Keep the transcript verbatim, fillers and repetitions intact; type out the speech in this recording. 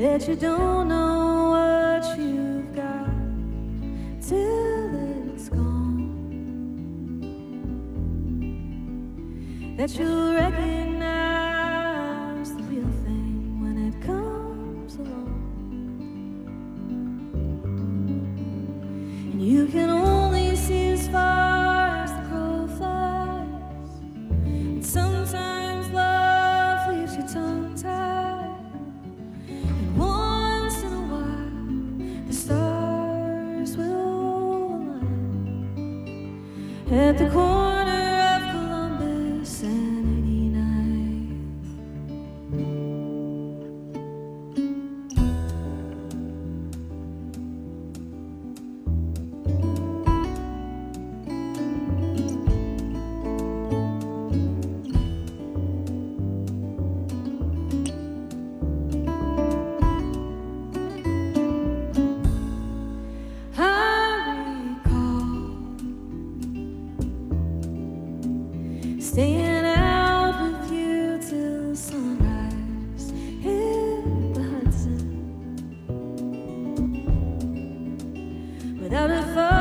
that you don't know what you've got till it's gone, that you'll recognize the real thing when it comes along. And you can only see as far as the crow flies, and sometimes love leaves you tongue-tied, and once in a while the stars will align at the corner of Columbus and eighty-ninth. I recall staying out with you till sunrise, hit the Hudson, without a thought